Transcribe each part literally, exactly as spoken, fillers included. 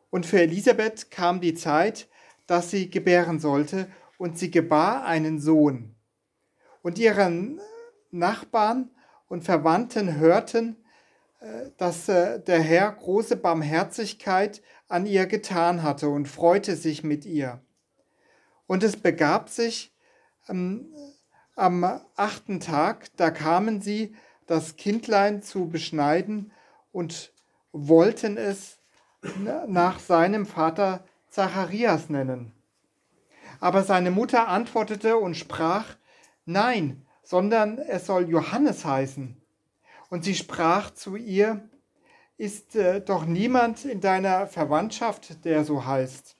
Und für Elisabeth kam die Zeit, dass sie gebären sollte, und sie gebar einen Sohn. Und ihre Nachbarn und Verwandten hörten, dass der Herr große Barmherzigkeit an ihr getan hatte und freute sich mit ihr. Und es begab sich ähm, am achten Tag, da kamen sie, das Kindlein zu beschneiden und wollten es nach seinem Vater Zacharias nennen. Aber seine Mutter antwortete und sprach, nein, sondern es soll Johannes heißen. Und sie sprach zu ihr, ist äh, doch niemand in deiner Verwandtschaft, der so heißt.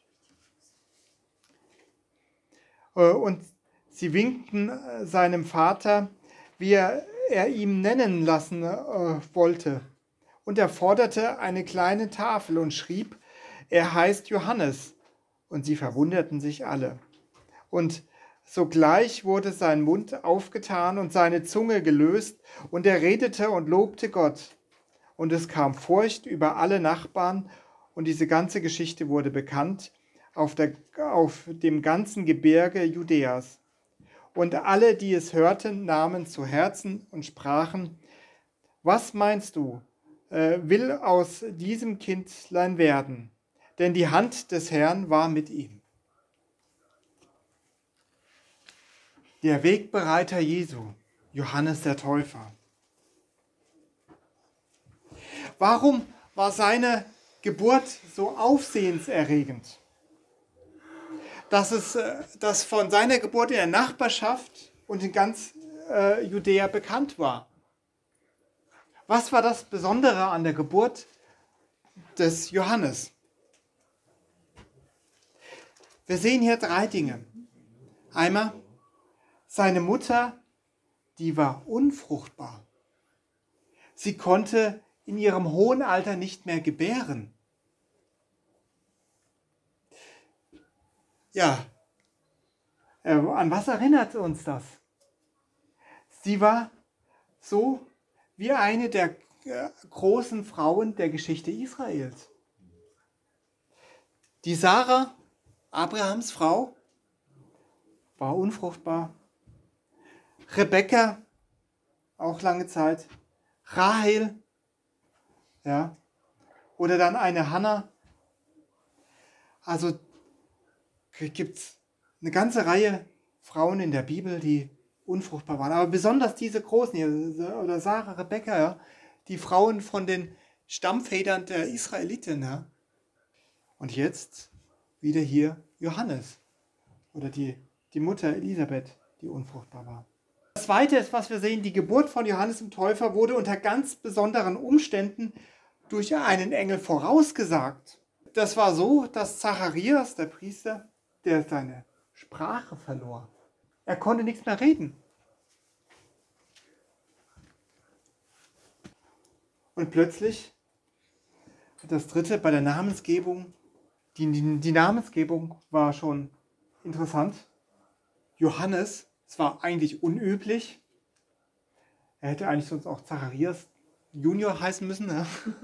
Äh, und sie winkten äh, seinem Vater, wie er, er ihm nennen lassen äh, wollte. Und er forderte eine kleine Tafel und schrieb, er heißt Johannes. Und sie verwunderten sich alle. Und sogleich wurde sein Mund aufgetan und seine Zunge gelöst, und er redete und lobte Gott. Und es kam Furcht über alle Nachbarn, und diese ganze Geschichte wurde bekannt auf, der, auf dem ganzen Gebirge Judäas. Und alle, die es hörten, nahmen zu Herzen und sprachen, was meinst du, äh, will aus diesem Kindlein werden? Denn die Hand des Herrn war mit ihm. Der Wegbereiter Jesu, Johannes der Täufer. Warum war seine Geburt so aufsehenserregend? Dass es dass von seiner Geburt in der Nachbarschaft und in ganz äh, Judäa bekannt war. Was war das Besondere an der Geburt des Johannes? Wir sehen hier drei Dinge. Einmal, seine Mutter, die war unfruchtbar. Sie konnte in ihrem hohen Alter nicht mehr gebären. Ja, äh, an was erinnert uns das? Sie war so wie eine der äh, großen Frauen der Geschichte Israels. Die Sarah, Abrahams Frau, war unfruchtbar. Rebekka, auch lange Zeit. Rahel, ja, oder dann eine Hannah. Also gibt es eine ganze Reihe Frauen in der Bibel, die unfruchtbar waren. Aber besonders diese großen hier, oder Sarah, Rebekka, ja, die Frauen von den Stammvätern der Israeliten. Ja. Und jetzt wieder hier Johannes oder die, die Mutter Elisabeth, die unfruchtbar war. Das Zweite ist, was wir sehen, die Geburt von Johannes dem Täufer wurde unter ganz besonderen Umständen durch einen Engel vorausgesagt. Das war so, dass Zacharias, der Priester, der seine Sprache verlor. Er konnte nichts mehr reden. Und plötzlich, das Dritte, bei der Namensgebung, die, die, die Namensgebung war schon interessant. Johannes, es war eigentlich unüblich. Er hätte eigentlich sonst auch Zacharias Junior heißen müssen. Ne?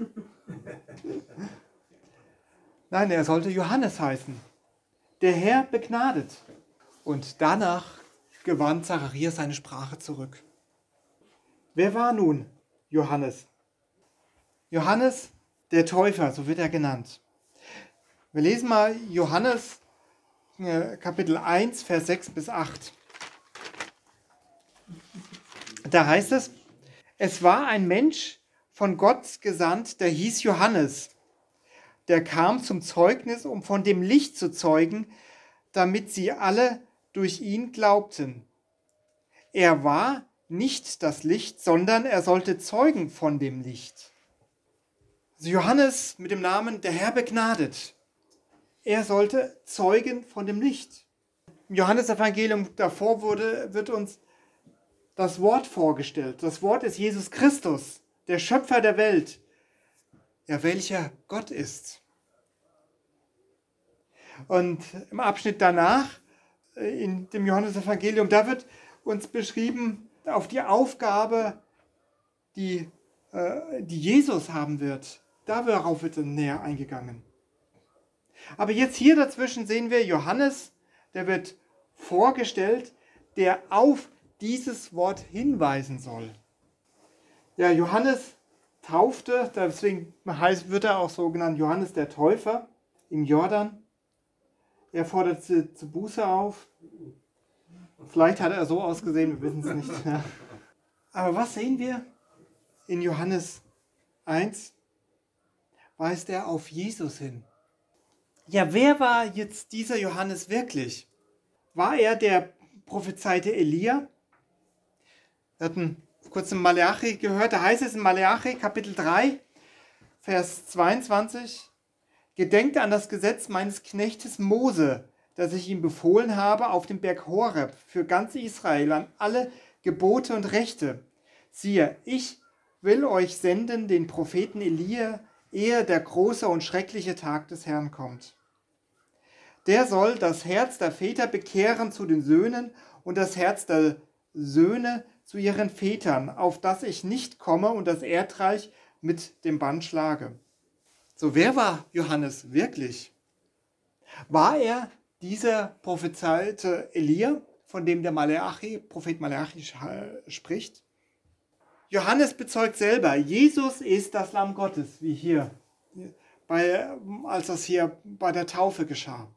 Nein, er sollte Johannes heißen. Der Herr begnadet. Und danach gewann Zacharias seine Sprache zurück. Wer war nun Johannes? Johannes der Täufer, so wird er genannt. Wir lesen mal Johannes Kapitel eins, Vers sechs bis acht. Da heißt es, es war ein Mensch von Gott gesandt, der hieß Johannes. Der kam zum Zeugnis, um von dem Licht zu zeugen, damit sie alle durch ihn glaubten. Er war nicht das Licht, sondern er sollte zeugen von dem Licht. Also Johannes mit dem Namen der Herr begnadet. Er sollte zeugen von dem Licht. Im Johannesevangelium davor wurde, wird uns das Wort vorgestellt. Das Wort ist Jesus Christus, der Schöpfer der Welt, ja, welcher Gott ist. Und im Abschnitt danach, in dem Johannesevangelium, da wird uns beschrieben auf die Aufgabe, die, äh, die Jesus haben wird. Darauf wird dann näher eingegangen. Aber jetzt hier dazwischen sehen wir Johannes, der wird vorgestellt, der auf dieses Wort hinweisen soll. Ja, Johannes taufte, deswegen heißt, wird er auch so genannt Johannes der Täufer im Jordan. Er fordert zu, zu Buße auf. Vielleicht hat er so ausgesehen, wir wissen es nicht. Ja. Aber was sehen wir in Johannes eins? Weist er auf Jesus hin. Ja, wer war jetzt dieser Johannes wirklich? War er der prophezeite Elia? Wir hatten kurz in Maleachi gehört, da heißt es in Maleachi Kapitel drei, Vers zweiundzwanzig, Gedenkt an das Gesetz meines Knechtes Mose, das ich ihm befohlen habe auf dem Berg Horeb für ganz Israel, an alle Gebote und Rechte. Siehe, ich will euch senden den Propheten Elia, ehe der große und schreckliche Tag des Herrn kommt. Der soll das Herz der Väter bekehren zu den Söhnen und das Herz der Söhne zu ihren Vätern, auf das ich nicht komme und das Erdreich mit dem Bann schlage. So, wer war Johannes wirklich? War er dieser prophezeite Elia, von dem der Maleachi, Prophet Maleachi spricht? Johannes bezeugt selber, Jesus ist das Lamm Gottes, wie hier, bei, als das hier bei der Taufe geschah.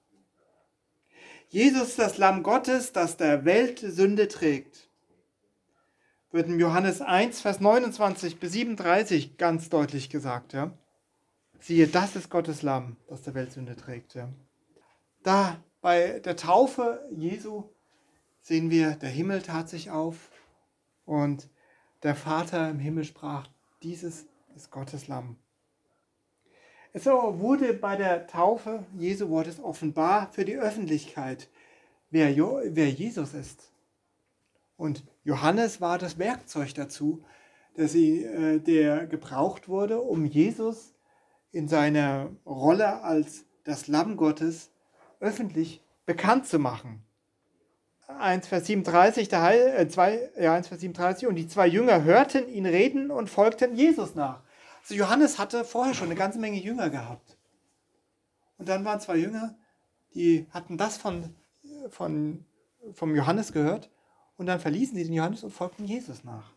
Jesus ist das Lamm Gottes, das der Welt Sünde trägt. Wird in Johannes eins, Vers neunundzwanzig bis siebenunddreißig ganz deutlich gesagt. Ja? Siehe, das ist Gottes Lamm, das der Welt Sünde trägt. Ja? Da bei der Taufe Jesu sehen wir, der Himmel tat sich auf und der Vater im Himmel sprach, dieses ist Gottes Lamm. Es wurde bei der Taufe Jesu Wortes offenbar für die Öffentlichkeit, wer, jo, wer Jesus ist. Und Johannes war das Werkzeug dazu, dass sie, äh, der gebraucht wurde, um Jesus in seiner Rolle als das Lamm Gottes öffentlich bekannt zu machen. eins Vers siebenunddreißig, der Heil, äh, zwei, ja, eins Vers siebenunddreißig, und die zwei Jünger hörten ihn reden und folgten Jesus nach. Also Johannes hatte vorher schon eine ganze Menge Jünger gehabt. Und dann waren zwei Jünger, die hatten das von, von, vom Johannes gehört und dann verließen sie den Johannes und folgten Jesus nach.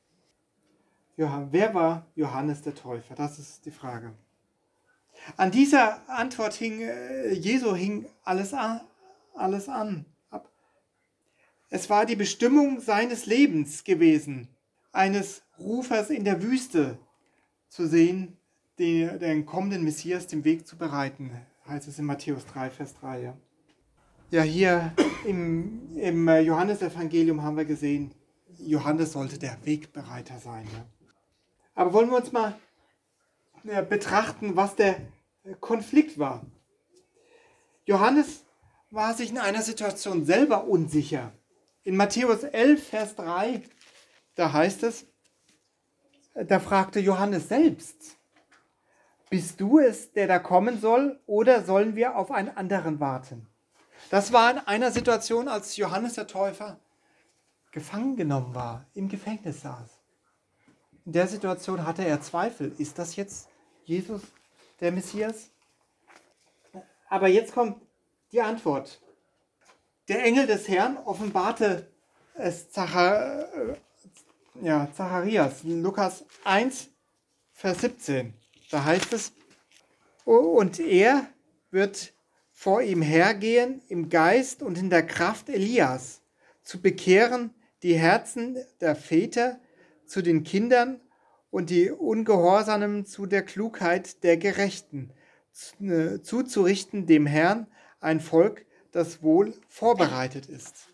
Ja, wer war Johannes der Täufer? Das ist die Frage. An dieser Antwort hing, äh, Jesu hing alles an, alles an. Ab. Es war die Bestimmung seines Lebens gewesen, eines Rufers in der Wüste zu sehen, den, den kommenden Messias den Weg zu bereiten, heißt es in Matthäus drei, Vers drei. Ja, ja hier im, im Johannesevangelium haben wir gesehen, Johannes sollte der Wegbereiter sein. Ja. Aber wollen wir uns mal ja, betrachten, was der Konflikt war. Johannes war sich in einer Situation selber unsicher. In Matthäus elf, Vers drei, da heißt es, da fragte Johannes selbst, bist du es, der da kommen soll, oder sollen wir auf einen anderen warten? Das war in einer Situation, als Johannes der Täufer gefangen genommen war, im Gefängnis saß. In der Situation hatte er Zweifel, ist das jetzt Jesus, der Messias? Aber jetzt kommt die Antwort. Der Engel des Herrn offenbarte es Zachar, ja, Zacharias, Lukas eins, Vers siebzehn. Da heißt es, und er wird vor ihm hergehen im Geist und in der Kraft Elias, zu bekehren die Herzen der Väter zu den Kindern und die Ungehorsamen zu der Klugheit der Gerechten, zuzurichten dem Herrn ein Volk, das wohl vorbereitet ist.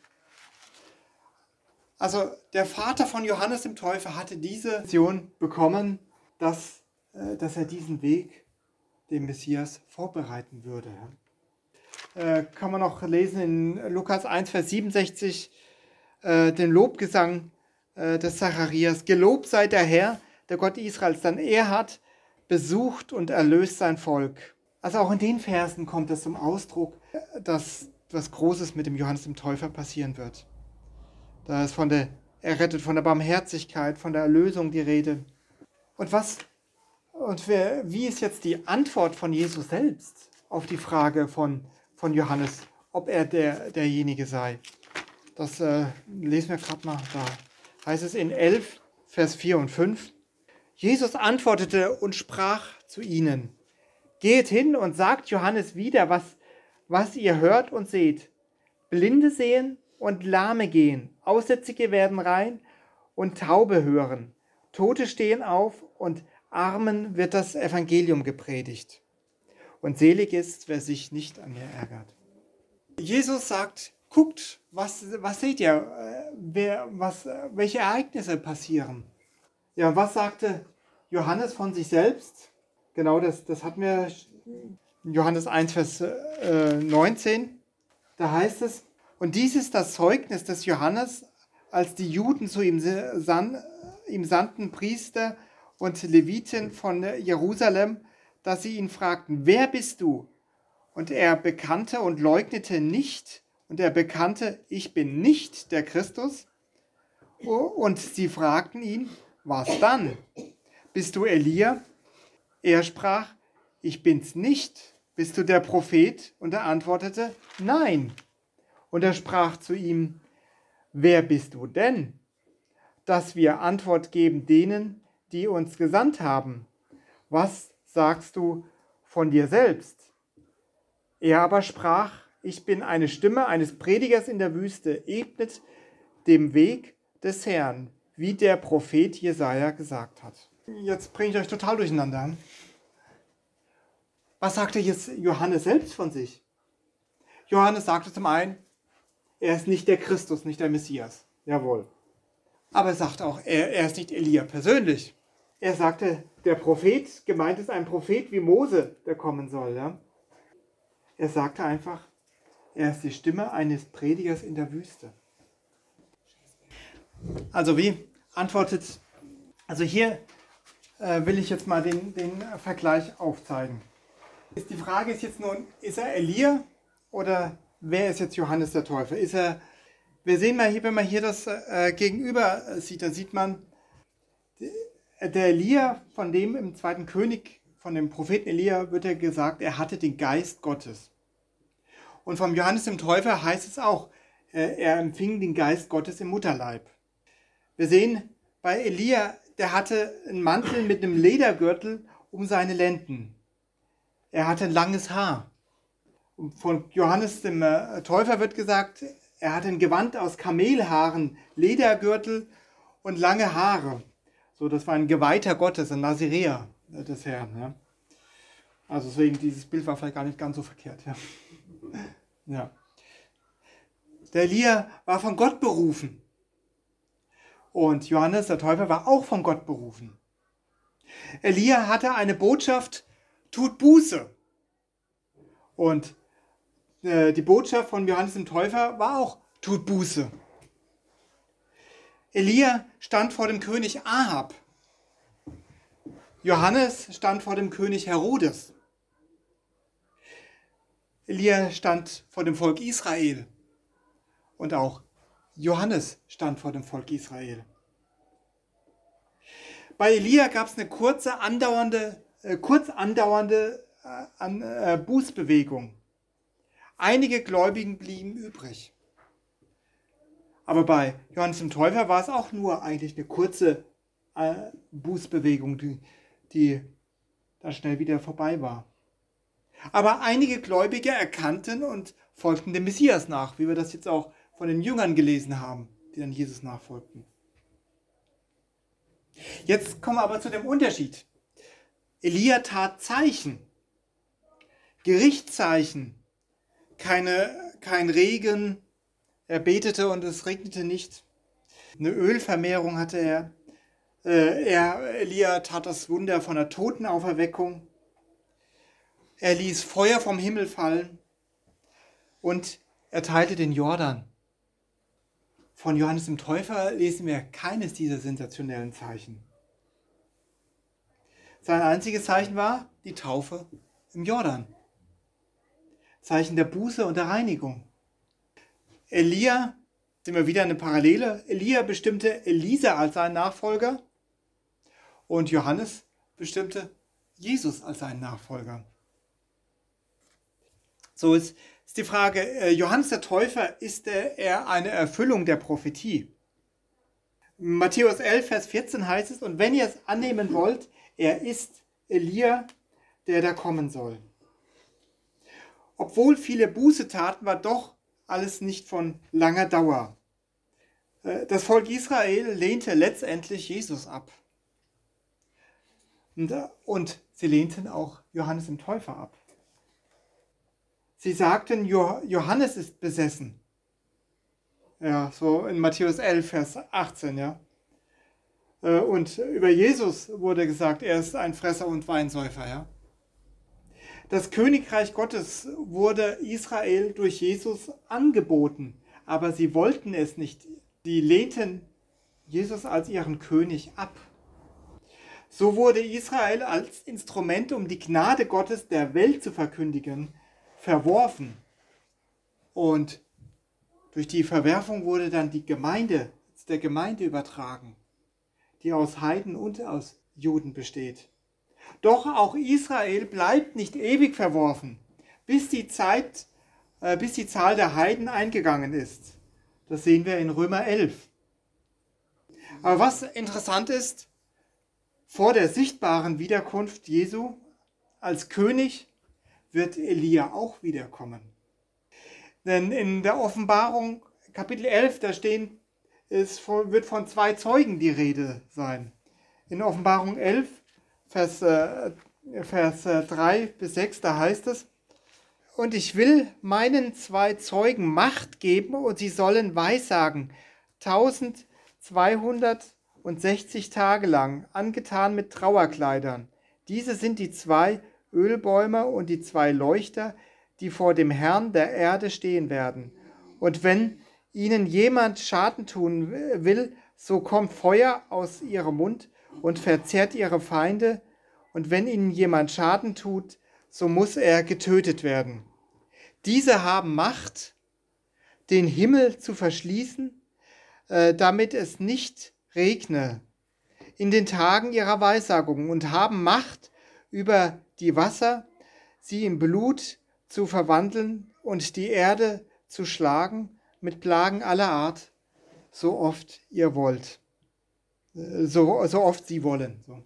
Also der Vater von Johannes dem Täufer hatte diese Vision bekommen, dass, dass er diesen Weg dem Messias vorbereiten würde. Äh, kann man noch lesen in Lukas eins, Vers siebenundsechzig, äh, den Lobgesang äh, des Zacharias. Gelobt sei der Herr, der Gott Israels, denn er hat besucht und erlöst sein Volk. Also auch in den Versen kommt es zum Ausdruck, dass was Großes mit dem Johannes dem Täufer passieren wird. Da ist von der Errettet, von der Barmherzigkeit, von der Erlösung die Rede. Und was und wer, wie ist jetzt die Antwort von Jesus selbst? auf die Frage von, von Johannes, ob er der, derjenige sei. Das äh, lesen wir gerade mal da. Heißt es in elf, Vers vier und fünf. Jesus antwortete und sprach zu ihnen: Geht hin und sagt Johannes wieder, was, was ihr hört und seht. Blinde sehen und Lahme gehen, Aussätzige werden rein und Taube hören. Tote stehen auf und Armen wird das Evangelium gepredigt. Und selig ist, wer sich nicht an mir ärgert. Jesus sagt, guckt, was, was seht ihr, wer, was, welche Ereignisse passieren. Ja, was sagte Johannes von sich selbst? Genau, das, das hatten wir in Johannes eins, Vers äh, neunzehn. Da heißt es, und dies ist das Zeugnis des Johannes, als die Juden zu ihm, san, ihm sandten, Priester und Leviten von Jerusalem, dass sie ihn fragten, wer bist du? Und er bekannte und leugnete nicht, und er bekannte, ich bin nicht der Christus. Und sie fragten ihn, was dann? Bist du Elia? Er sprach, ich bin's nicht. Bist du der Prophet? Und er antwortete, nein. Und er sprach zu ihm, wer bist du denn? Dass wir Antwort geben denen, die uns gesandt haben. Was sagst du von dir selbst? Er aber sprach, ich bin eine Stimme eines Predigers in der Wüste, ebnet dem Weg des Herrn, wie der Prophet Jesaja gesagt hat. Jetzt bringe ich euch total durcheinander. Was sagte jetzt Johannes selbst von sich? Johannes sagte zum einen, er ist nicht der Christus, nicht der Messias. Jawohl. Aber er sagt auch, er, er ist nicht Elia persönlich. Er sagte, der Prophet, gemeint ist ein Prophet wie Mose, der kommen soll. Ja? Er sagte einfach, er ist die Stimme eines Predigers in der Wüste. Also wie antwortet, also hier äh, will ich jetzt mal den, den Vergleich aufzeigen. Die Frage ist jetzt nun, ist er Elia oder wer ist jetzt Johannes der Täufer? Ist er, wir sehen mal hier, wenn man hier das äh, Gegenüber sieht, dann sieht man, der Elia, von dem im zweiten König, von dem Propheten Elia wird er gesagt, er hatte den Geist Gottes. Und vom Johannes dem Täufer heißt es auch, äh, er empfing den Geist Gottes im Mutterleib. Wir sehen bei Elia, der hatte einen Mantel mit einem Ledergürtel um seine Lenden. Er hatte ein langes Haar. Und von Johannes dem äh, Täufer wird gesagt, er hatte ein Gewand aus Kamelhaaren, Ledergürtel und lange Haare. So, das war ein Geweihter Gottes, ein Naziräer des Herrn. Ja. Also deswegen, dieses Bild war vielleicht gar nicht ganz so verkehrt. Ja. Ja. Der Elia war von Gott berufen. Und Johannes der Täufer war auch von Gott berufen. Elia hatte eine Botschaft, tut Buße. Und äh, die Botschaft von Johannes dem Täufer war auch, tut Buße. Elia stand vor dem König Ahab. Johannes stand vor dem König Herodes. Elia stand vor dem Volk Israel. Und auch Johannes stand vor dem Volk Israel. Bei Elia gab es eine kurze andauernde, äh, kurz andauernde äh, an, äh, Bußbewegung. Einige Gläubigen blieben übrig. Aber bei Johannes dem Täufer war es auch nur eigentlich eine kurze äh, Bußbewegung, die, die da schnell wieder vorbei war. Aber einige Gläubige erkannten und folgten dem Messias nach, wie wir das jetzt auch von den Jüngern gelesen haben, die dann Jesus nachfolgten. Jetzt kommen wir aber zu dem Unterschied. Elia tat Zeichen, Gerichtszeichen, keine, kein Regen, er betete und es regnete nicht. Eine Ölvermehrung hatte er. er. Elia tat das Wunder von der Totenauferweckung. Er ließ Feuer vom Himmel fallen und er teilte den Jordan. Von Johannes dem Täufer lesen wir keines dieser sensationellen Zeichen. Sein einziges Zeichen war die Taufe im Jordan. Zeichen der Buße und der Reinigung. Elia, sehen wir wieder eine Parallele, Elia bestimmte Elisa als seinen Nachfolger und Johannes bestimmte Jesus als seinen Nachfolger. So ist, ist die Frage, äh, Johannes der Täufer, ist er, er eine Erfüllung der Prophetie? Matthäus elf, Vers vierzehn heißt es, und wenn ihr es annehmen wollt, er ist Elia, der da kommen soll. Obwohl viele Buße taten, war doch alles nicht von langer Dauer. Das Volk Israel lehnte letztendlich Jesus ab. Und, und sie lehnten auch Johannes den Täufer ab. Sie sagten, Johannes ist besessen. Ja, so in Matthäus elf, Vers achtzehn, ja. Und über Jesus wurde gesagt, er ist ein Fresser und Weinsäufer, ja. Das Königreich Gottes wurde Israel durch Jesus angeboten, aber sie wollten es nicht. Sie lehnten Jesus als ihren König ab. So wurde Israel als Instrument, um die Gnade Gottes der Welt zu verkündigen, verworfen. Und durch die Verwerfung wurde dann die Gemeinde, der Gemeinde übertragen, die aus Heiden und aus Juden besteht. Doch auch Israel bleibt nicht ewig verworfen, bis die Zeit, äh, bis die Zahl der Heiden eingegangen ist. Das sehen wir in Römer elf. Aber was interessant ist, vor der sichtbaren Wiederkunft Jesu als König wird Elia auch wiederkommen. Denn in der Offenbarung Kapitel elf, da stehen, es wird von zwei Zeugen die Rede sein. In Offenbarung elf, Vers, äh, Vers äh, drei bis sechs, da heißt es, und ich will meinen zwei Zeugen Macht geben und sie sollen weissagen, tausendzweihundertsechzig Tage lang, angetan mit Trauerkleidern. Diese sind die zwei Ölbäume und die zwei Leuchter, die vor dem Herrn der Erde stehen werden. Und wenn ihnen jemand Schaden tun will, so kommt Feuer aus ihrem Mund und verzehrt ihre Feinde. Und wenn ihnen jemand Schaden tut, so muss er getötet werden. Diese haben Macht, den Himmel zu verschließen, äh, damit es nicht regne in den Tagen ihrer Weissagung, und haben Macht über die Wasser, sie in Blut zu verwandeln und die Erde zu schlagen mit Plagen aller Art, so oft ihr wollt, so, so oft sie wollen. So.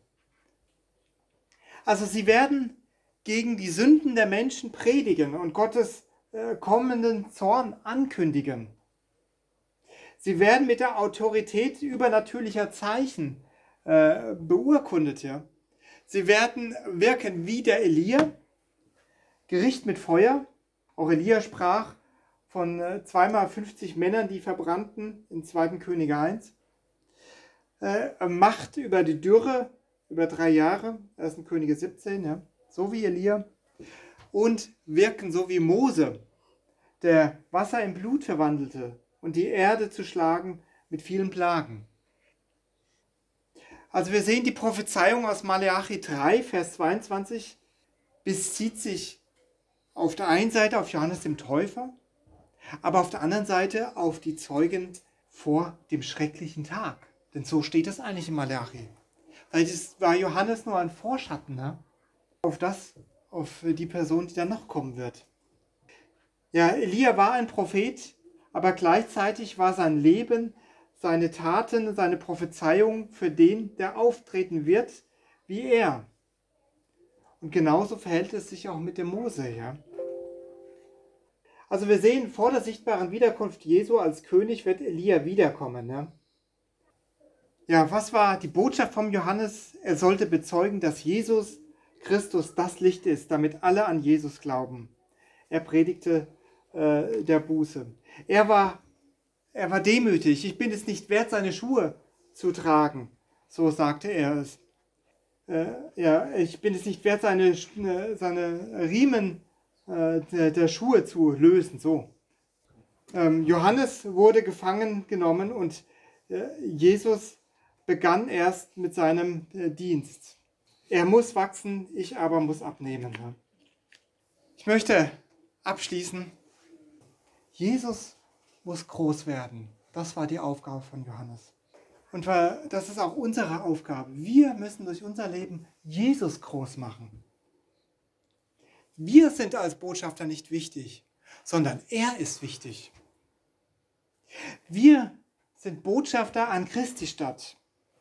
Also sie werden gegen die Sünden der Menschen predigen und Gottes äh, kommenden Zorn ankündigen. Sie werden mit der Autorität übernatürlicher Zeichen äh, beurkundet. Ja. Sie werden wirken wie der Elia, Gericht mit Feuer. Auch Elia sprach von äh, zweimal fünfzig Männern, die verbrannten in zweiten Könige eins. Äh, Macht über die Dürre, über drei Jahre, ersten Könige siebzehn, ja, so wie Elia. Und wirken so wie Mose, der Wasser in Blut verwandelte und die Erde zu schlagen mit vielen Plagen. Also wir sehen die Prophezeiung aus Maleachi drei, Vers zweiundzwanzig, bezieht sich auf der einen Seite auf Johannes dem Täufer, aber auf der anderen Seite auf die Zeugen vor dem schrecklichen Tag. Denn so steht es eigentlich in Maleachi. Weil das war Johannes nur ein Vorschatten, ne? auf das, auf die Person, die dann noch kommen wird. Ja, Elia war ein Prophet, aber gleichzeitig war sein Leben, seine Taten, seine Prophezeiung für den, der auftreten wird, wie er. Und genauso verhält es sich auch mit dem Mose, ja. Also wir sehen, vor der sichtbaren Wiederkunft Jesu als König wird Elia wiederkommen. Ja, ja, was war die Botschaft vom Johannes? Er sollte bezeugen, dass Jesus Christus das Licht ist, damit alle an Jesus glauben. Er predigte äh, der Buße. Er war, er war demütig. Ich bin es nicht wert, seine Schuhe zu tragen. So sagte er es. Äh, ja, ich bin es nicht wert, seine, seine Riemen äh, der, der Schuhe zu lösen. So. Ähm, Johannes wurde gefangen genommen und äh, Jesus begann erst mit seinem äh, Dienst. Er muss wachsen, ich aber muss abnehmen. Ja. Ich möchte abschließen. Jesus muss groß werden. Das war die Aufgabe von Johannes. Und das ist auch unsere Aufgabe. Wir müssen durch unser Leben Jesus groß machen. Wir sind als Botschafter nicht wichtig, sondern er ist wichtig. Wir sind Botschafter an Christi Stadt.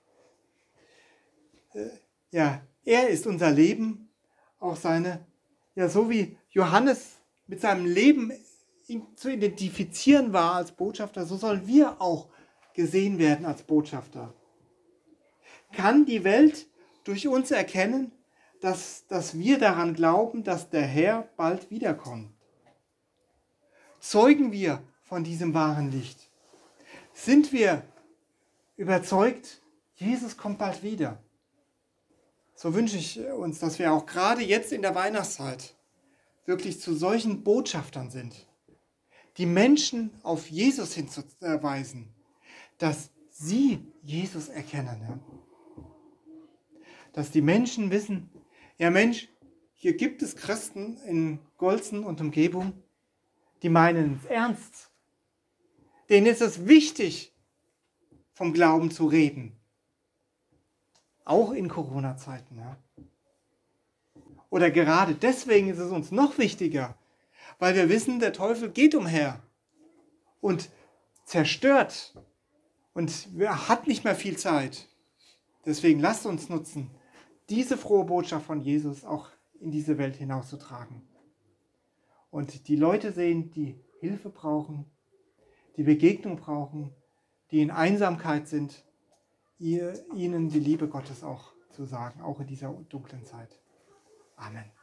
Ja, er ist unser Leben, auch seine, ja, so wie Johannes mit seinem Leben zu identifizieren war als Botschafter, so sollen wir auch gesehen werden als Botschafter. Kann die Welt durch uns erkennen, dass, dass wir daran glauben, dass der Herr bald wiederkommt? Zeugen wir von diesem wahren Licht? Sind wir überzeugt, Jesus kommt bald wieder? So wünsche ich uns, dass wir auch gerade jetzt in der Weihnachtszeit wirklich zu solchen Botschaftern sind, die Menschen auf Jesus hinzuweisen, dass sie Jesus erkennen. Ja? Dass die Menschen wissen, ja Mensch, hier gibt es Christen in Golzen und Umgebung, die meinen es ernst. Denen ist es wichtig, vom Glauben zu reden. Auch in Corona-Zeiten. Ja? Oder gerade deswegen ist es uns noch wichtiger, weil wir wissen, der Teufel geht umher und zerstört und er hat nicht mehr viel Zeit. Deswegen lasst uns nutzen, diese frohe Botschaft von Jesus auch in diese Welt hinauszutragen. Und die Leute sehen, die Hilfe brauchen, die Begegnung brauchen, die in Einsamkeit sind, ihr, ihnen die Liebe Gottes auch zu sagen, auch in dieser dunklen Zeit. Amen.